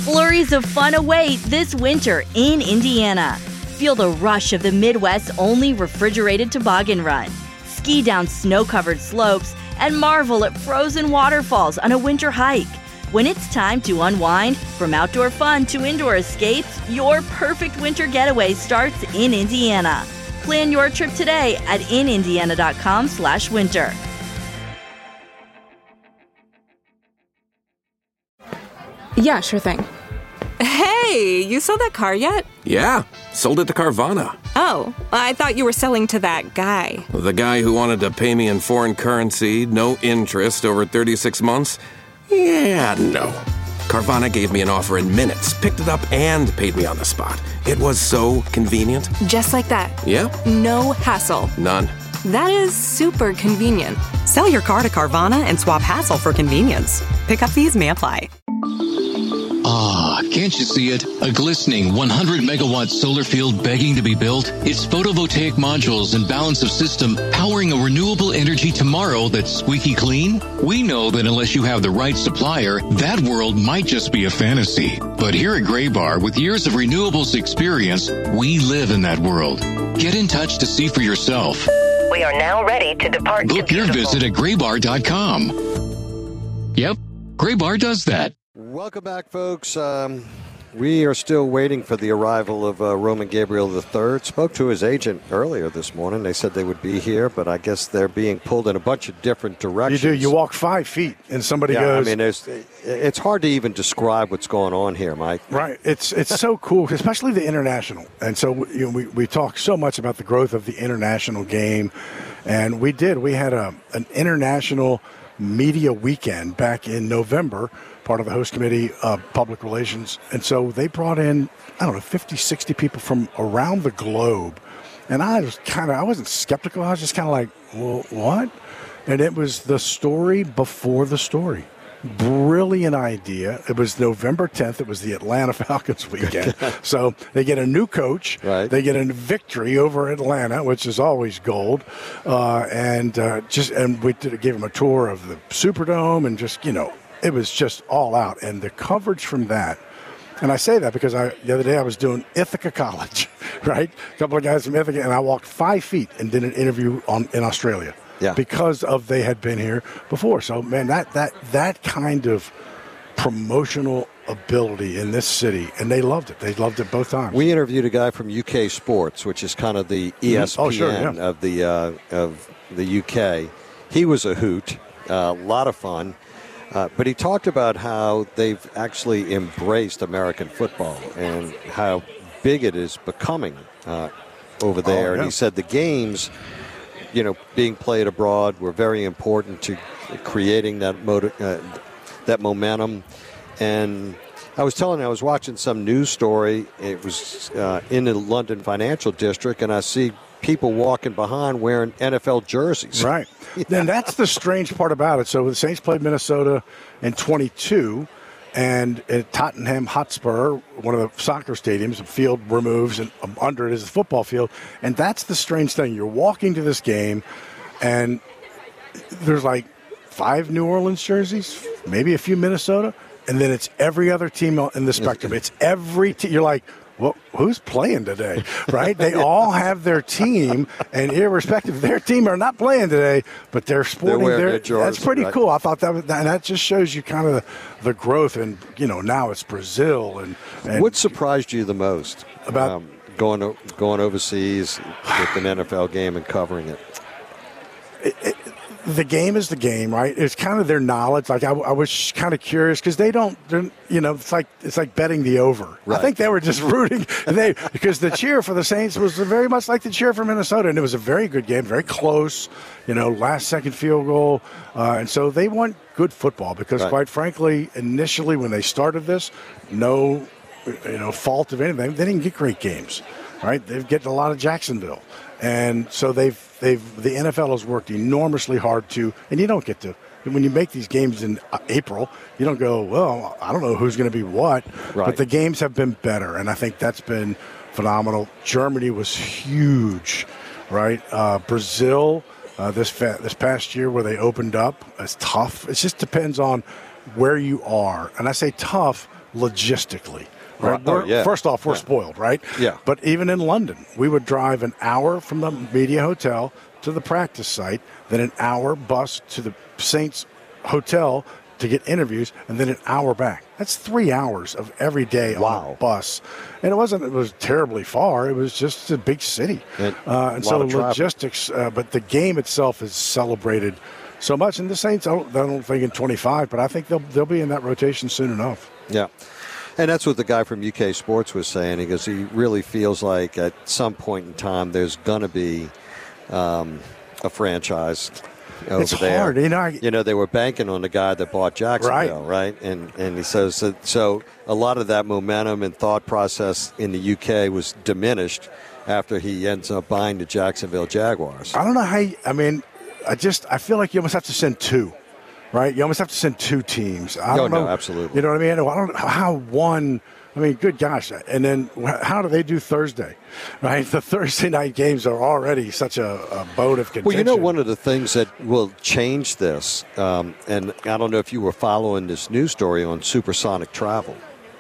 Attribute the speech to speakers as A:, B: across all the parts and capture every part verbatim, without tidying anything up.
A: Flurries of fun await this winter in Indiana. Feel the rush of the Midwest's only refrigerated toboggan run. Ski down snow-covered slopes and marvel at frozen waterfalls on a winter hike. When it's time to unwind, from outdoor fun to indoor escapes, your perfect winter getaway starts in Indiana. Plan your trip today at in indiana dot com slash winter.
B: Yeah, sure thing. Hey, you sold that car yet?
C: Yeah, sold it to Carvana.
B: Oh, I thought you were selling to that guy.
C: The guy who wanted to pay me in foreign currency, no interest, over thirty-six months? Yeah, no. Carvana gave me an offer in minutes, picked it up, and paid me on the spot. It was so convenient.
B: Just like that.
C: Yeah.
B: No hassle.
C: None.
B: That is super convenient.
D: Sell your car to Carvana and swap hassle for convenience. Pickup fees may apply.
E: Ah, can't you see it? A glistening one hundred megawatt solar field begging to be built? Its photovoltaic modules and balance of system powering a renewable energy tomorrow that's squeaky clean? We know that unless you have the right supplier, that world might just be a fantasy. But here at Graybar, with years of renewables experience, we live in that world. Get in touch to see for yourself.
F: We are now ready to depart.
E: Book
F: to
E: your visit at graybar dot com. Yep, Graybar does that.
G: Welcome back, folks. Um, we are still waiting for the arrival of uh, Roman Gabriel the third. Spoke to his agent earlier this morning. They said they would be here, but I guess they're being pulled in a bunch of different directions.
H: You do. You walk five feet, and somebody
G: yeah,
H: goes.
G: I mean, there's, it's hard to even describe what's going on here, Mike.
H: Right. It's it's so cool, especially the international. And so you know, we we talk so much about the growth of the international game, and we did. We had a an international media weekend back in November, part of the host committee of public relations. And so they brought in, I don't know, fifty, sixty people from around the globe. And I was kind of, I wasn't skeptical. I was just kind of like, well, what? And it was the story before the story. Brilliant idea. It was November tenth. It was the Atlanta Falcons weekend. So they get a new coach.
G: Right.
H: They get a victory over Atlanta, which is always gold. Uh, and uh, just and we did, gave them a tour of the Superdome, and just, you know, it was just all out. And the coverage from that, and I say that because I the other day I was doing Ithaca College, right? A couple of guys from Ithaca, and I walked five feet and did an interview on in Australia.
G: Yeah.
H: Because of they had been here before. So, man, that that that kind of promotional ability in this city, and they loved it. They loved it both times.
G: We interviewed a guy from U K Sports, which is kind of the E S P N
H: oh, sure, yeah.
G: of the uh, of the U K. He was a hoot, a uh, lot of fun. Uh, but he talked about how they've actually embraced American football and how big it is becoming uh, over there.
H: Oh, yeah.
G: And he said the games, you know, being played abroad were very important to creating that motiv- uh, that momentum. And I was telling you, I was watching some news story. It was uh, in the London Financial District, and I see people walking behind wearing N F L jerseys.
H: Right. Then that's the strange part about it. So the Saints played Minnesota in twenty-two, and at Tottenham Hotspur, one of the soccer stadiums, a field removes, and under it is the football field. And that's the strange thing. You're walking to this game, and there's like five New Orleans jerseys, maybe a few Minnesota, and then it's every other team in the spectrum. It's every team. You're like, well, who's playing today, right? They all have their team, and irrespective, their team are not playing today, but they're sporting
G: they're
H: their,
G: their jersey,
H: that's pretty
G: right?
H: cool. I thought that was, and that just shows you kind of the, the growth, and, you know, now it's Brazil. And, and
G: What surprised you the most
H: about
G: um, going going overseas with an N F L game and covering it?
H: It, it, the game is the game, right? It's kind of their knowledge. Like I, I was kind of curious because they don't, you know, it's like it's like betting the over.
G: Right.
H: I think they were just rooting, and they because the cheer for the Saints was very much like the cheer for Minnesota, and it was a very good game, very close. You know, last second field goal, uh, and so they want good football because,
G: right.
H: quite frankly, initially when they started this, no, you know, fault of anything, they didn't get great games, right? They've getting a lot of Jacksonville. And so they've they've the N F L has worked enormously hard to, and you don't get to when you make these games in April, you don't go, well, I don't know who's going to be what,
G: right.
H: But the games have been better, and I think that's been phenomenal. Germany was huge, right? Uh, Brazil uh, this fa- this past year where they opened up, it's tough. It just depends on where you are, and I say tough logistically. Right?
G: Oh,
H: We're-
G: yeah.
H: First off, we're
G: Yeah.
H: spoiled, right?
G: Yeah.
H: But even in London, we would drive an hour from the media hotel to the practice site, then an hour bus to the Saints hotel to get interviews, and then an hour back. That's three hours of every day on
G: Wow.
H: a bus. And it wasn't, it was terribly far. It was just a big city.
G: And
H: uh,
G: a
H: and
G: lot
H: so
G: of traffic.
H: logistics, uh, but the game itself is celebrated so much. And the Saints, I don't, I don't think in twenty-five, but I think they'll, they'll be in that rotation soon enough.
G: Yeah. And that's what the guy from U K Sports was saying. He goes, he really feels like at some point in time there's going to be um, a franchise over
H: It's
G: there.
H: hard, you know, I-
G: you know, they were banking on the guy that bought Jacksonville, right? And and he says that, so a lot of that momentum and thought process in the U K was diminished after he ends up buying the Jacksonville Jaguars.
H: I don't know how. You, I mean, I just I feel like you almost have to send two, right? You almost have to send two teams. I
G: No,
H: don't know.
G: no, absolutely.
H: You know what I mean? I don't know how one. I mean, good gosh. And then wh- how do they do Thursday, right? The Thursday night games are already such a, a boat of contention.
G: Well, you know, one of the things that will change this, um, and I don't know if you were following this news story on supersonic travel.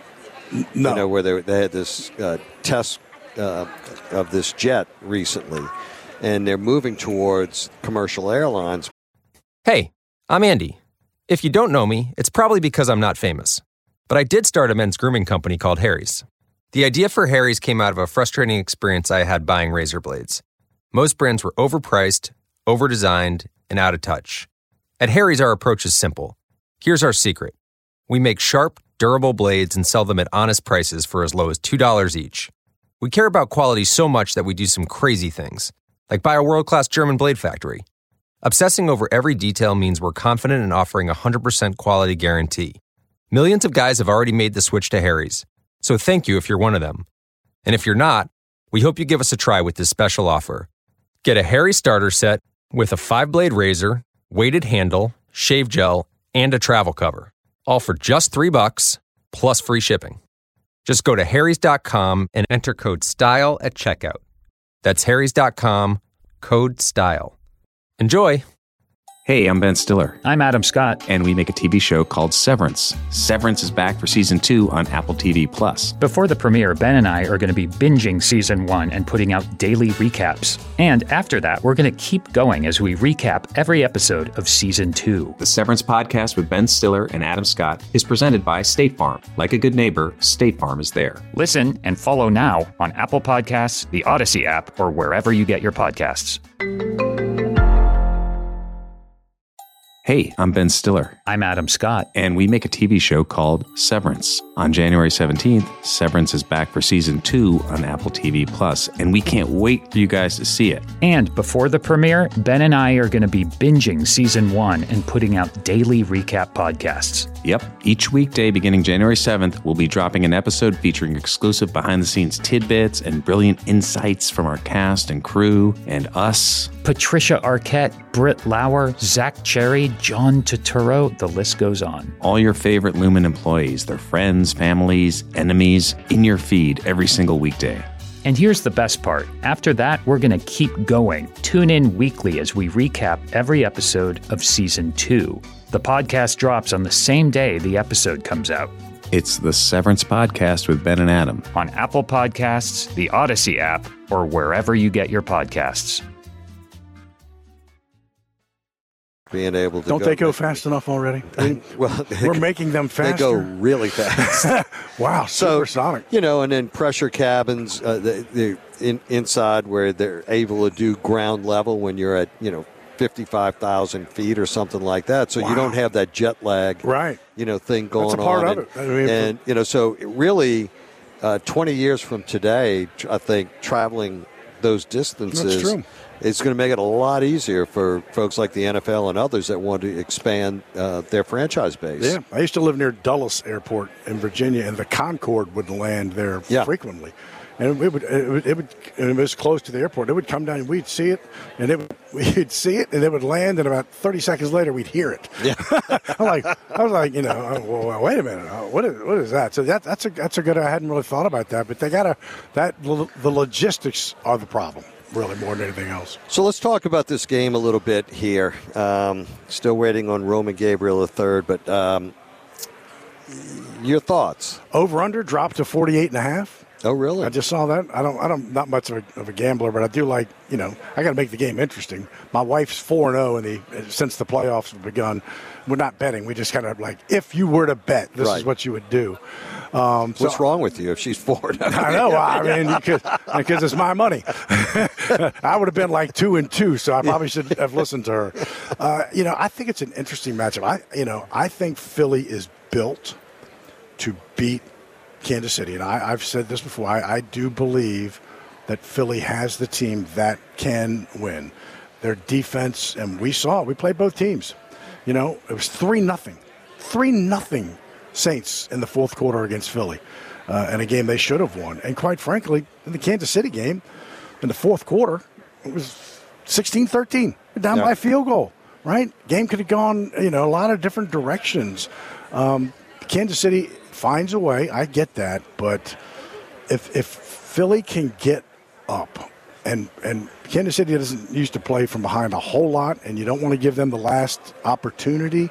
H: no.
G: You know, where they, they had this uh, test uh, of this jet recently, and they're moving towards commercial airlines.
I: Hey, I'm Andy. If you don't know me, it's probably because I'm not famous. But I did start a men's grooming company called Harry's. The idea for Harry's came out of a frustrating experience I had buying razor blades. Most brands were overpriced, overdesigned, and out of touch. At Harry's, our approach is simple. Here's our secret. We make sharp, durable blades and sell them at honest prices for as low as two dollars each. We care about quality so much that we do some crazy things, like buy a world-class German blade factory. Obsessing over every detail means we're confident in offering a one hundred percent quality guarantee. Millions of guys have already made the switch to Harry's, so thank you if you're one of them. And if you're not, we hope you give us a try with this special offer. Get a Harry starter set with a five-blade razor, weighted handle, shave gel, and a travel cover, all for just three bucks plus free shipping. Just go to harrys dot com and enter code STYLE at checkout. That's harrys dot com, code STYLE. Enjoy!
J: Hey, I'm Ben Stiller.
K: I'm Adam Scott.
J: And we make a T V show called Severance. Severance is back for season two on Apple T V Plus.
K: Before the premiere, Ben and I are going to be binging season one and putting out daily recaps. And after that, we're going to keep going as we recap every episode of season two.
J: The Severance podcast with Ben Stiller and Adam Scott is presented by State Farm. Like a good neighbor, State Farm is there.
K: Listen and follow now on Apple Podcasts, the Odyssey app, or wherever you get your podcasts.
J: Hey, I'm Ben Stiller.
K: I'm Adam Scott.
J: And we make a T V show called Severance. On January seventeenth, Severance is back for season two on Apple T V Plus, and we can't wait for you guys to see it.
K: And before the premiere, Ben and I are going to be binging season one and putting out daily recap podcasts.
J: Yep. Each weekday beginning January seventh, we'll be dropping an episode featuring exclusive behind-the-scenes tidbits and brilliant insights from our cast and crew and us.
K: Patricia Arquette, Britt Lauer, Zach Cherry, John Turturro, the list goes on.
J: All your favorite Lumen employees, their friends, families, enemies, in your feed every single weekday.
K: And here's the best part. After that, we're going to keep going. Tune in weekly as we recap every episode of season two. The podcast drops on the same day the episode comes out.
J: It's the Severance Podcast with Ben and Adam.
K: On Apple Podcasts, the Odyssey app, or wherever you get your podcasts.
G: Being able to
H: Don't
G: go,
H: they go fast enough already? I mean,
G: well,
H: we're making them faster.
G: They go really fast.
H: Wow,
G: so,
H: supersonic.
G: You know, and then pressure cabins uh, the, the, in, inside where they're able to do ground level when you're at, you know, fifty-five thousand feet or something like that. So wow. You don't have that jet lag,
H: right?
G: You know, thing going
H: That's a part
G: on.
H: Of
G: and,
H: it. I mean,
G: and you know, so really, uh, twenty years from today, I think traveling those distances.
H: That's true.
G: It's going to make it a lot easier for folks like the N F L and others that want to expand uh, their franchise base.
H: Yeah, I used to live near Dulles Airport in Virginia, and the Concorde would land there
G: yeah.
H: frequently. And it would, it would, it would, and it was close to the airport. It would come down, and we'd see it, and it would, we'd see it, and it would land, and about thirty seconds later, we'd hear it.
G: Yeah,
H: I'm like, I was like, you know, oh, well, wait a minute, what is, what is that? So that, that's a, that's a good. I hadn't really thought about that, but they gotta that the logistics are the problem. Really, more than anything else.
G: So let's talk about this game a little bit here. Um, still waiting on Roman Gabriel the third, but um, your thoughts?
H: Over under dropped to forty-eight and a half.
G: Oh, really?
H: I just saw that. I don't. I don't. Not much of a, of a gambler, but I do like. You know, I got to make the game interesting. My wife's four and zero in the since the playoffs have begun. We're not betting. We just kind of like, if you were to bet, this
G: right.
H: is what you would do. Um,
G: What's
H: so,
G: wrong with you if she's four?
H: I know. I mean, because, because it's my money. I would have been like two and two, so I probably should have listened to her. Uh, you know, I think it's an interesting matchup. I, you know, I think Philly is built to beat Kansas City, and I, I've said this before. I, I do believe that Philly has the team that can win. Their defense, and we saw we played both teams. You know, it was three nothing, three nothing. Saints in the fourth quarter against Philly, uh, in a game they should have won. And quite frankly, in the Kansas City game, in the fourth quarter, it was sixteen thirteen, down yeah. by a field goal, right? Game could have gone, you know, a lot of different directions. Um, Kansas City finds a way. I get that, but if if Philly can get up, and and Kansas City doesn't used to play from behind a whole lot, and you don't want to give them the last opportunity.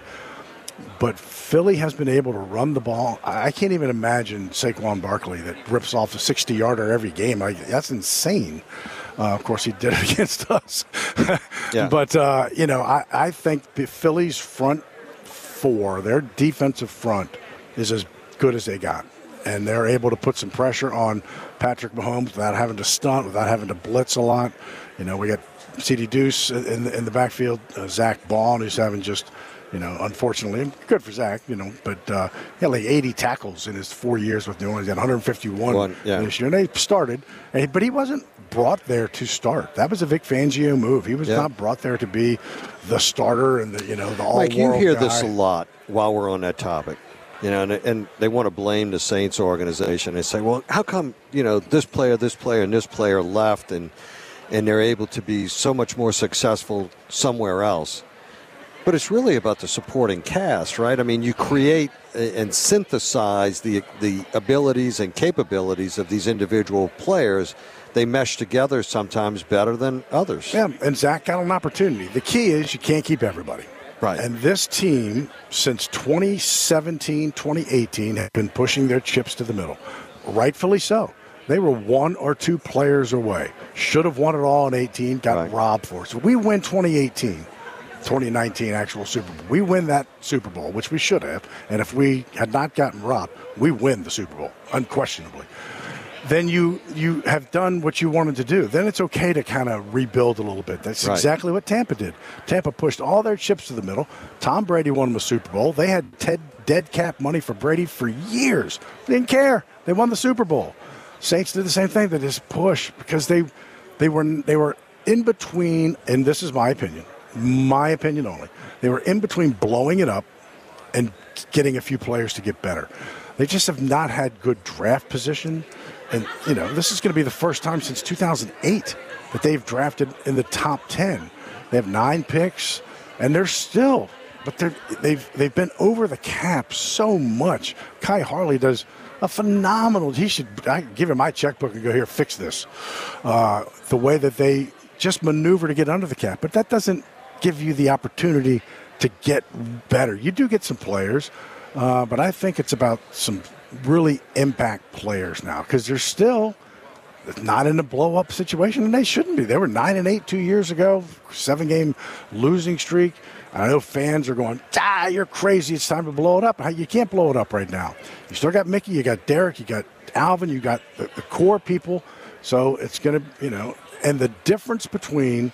H: But Philly has been able to run the ball. I can't even imagine Saquon Barkley that rips off a sixty-yarder every game. Like, that's insane. Uh, of course, he did it against us. yeah. But, uh, you know, I, I think the Philly's front four, their defensive front, is as good as they got. And they're able to put some pressure on Patrick Mahomes without having to stunt, without having to blitz a lot. You know, we got C D Deuce in the, in the backfield, uh, Zach Bond, who's having just – you know, unfortunately, good for Zach, you know, but uh, he had like eighty tackles in his four years with New Orleans. He had one hundred fifty-one One, yeah. this year. And they started, and, but he wasn't brought there to start. That was a Vic Fangio move. He was yeah. not brought there to be the starter and the, you know, the all-world
G: Mike, you hear
H: guy.
G: this a lot while we're on that topic. You know, and, and they want to blame the Saints organization. They say, well, how come, you know, this player, this player, and this player left, and and they're able to be so much more successful somewhere else? But it's really about the supporting cast, right? I mean, you create and synthesize the the abilities and capabilities of these individual players. They mesh together sometimes better than others.
H: Yeah, and Zach got an opportunity. The key is you can't keep everybody.
G: Right.
H: And this team, since twenty seventeen, twenty eighteen, have been pushing their chips to the middle. Rightfully so. They were one or two players away. Should have won it all in eighteen, got right. robbed for it. So we win twenty eighteen. twenty nineteen actual Super Bowl. We win that Super Bowl, which we should have. And if we had not gotten robbed, we win the Super Bowl, unquestionably. Then you you have done what you wanted to do. Then it's okay to kind of rebuild a little bit. That's right. exactly what Tampa did. Tampa pushed all their chips to the middle. Tom Brady won them a Super Bowl. They had Ted dead cap money for Brady for years. They didn't care. They won the Super Bowl. Saints did the same thing. They just pushed because they they were they were in between, and this is my opinion. My opinion only. They were in between blowing it up and getting a few players to get better. They just have not had good draft position. And, you know, this is going to be the first time since two thousand eight that they've drafted in the top ten. They have nine picks, and they're still, but they're, they've they've been over the cap so much. Kai Harley does a phenomenal, he should, I give him my checkbook and go, here, fix this. Uh, the way that they just maneuver to get under the cap. But that doesn't give you the opportunity to get better. You do get some players, uh, but I think it's about some really impact players now because they're still not in a blow-up situation, and they shouldn't be. They were nine and eight two years ago, seven-game losing streak. I know fans are going, ah, you're crazy. It's time to blow it up. You can't blow it up right now. You still got Mickey, you got Derek, you got Alvin, you got the, the core people. So it's going to, you know, and the difference between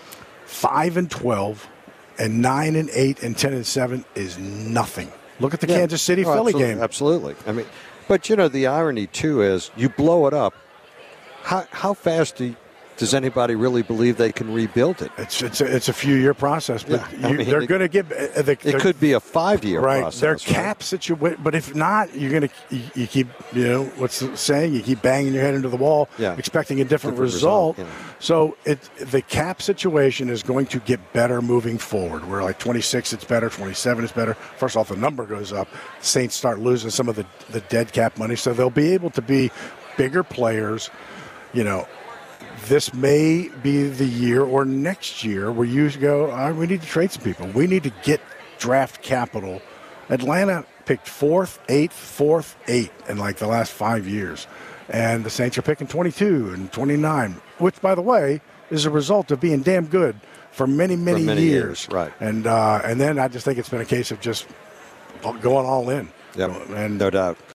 H: five and twelve and nine and eight and ten and seven is nothing. Look at the yeah. Kansas City
G: oh,
H: Philly
G: absolutely,
H: game.
G: Absolutely. I mean, but you know the irony too is you blow it up. How how fast do you, does anybody really believe they can rebuild it?
H: It's it's a, it's a few year process, but
G: yeah,
H: you,
G: mean,
H: they're
G: it,
H: going to get. Uh, the,
G: it could be a five year
H: right,
G: process.
H: Their
G: right?
H: cap situation, but if not, you're going to you, you keep you know what's the saying? You keep banging your head into the wall,
G: yeah.
H: expecting a different,
G: different
H: result.
G: result yeah.
H: So it the cap situation is going to get better moving forward. We're like twenty-six, it's better. twenty-seven is better. First off, the number goes up. Saints start losing some of the the dead cap money, so they'll be able to be bigger players. You know. This may be the year or next year where you go, oh, we need to trade some people. We need to get draft capital. Atlanta picked fourth, eighth, fourth, eighth in like the last five years. And the Saints are picking twenty-two and twenty-nine, which, by the way, is a result of being damn good for many, many,
G: for many
H: years.
G: years. Right.
H: And uh, and then I just think it's been a case of just going all in.
G: Yep,
H: and
G: no doubt.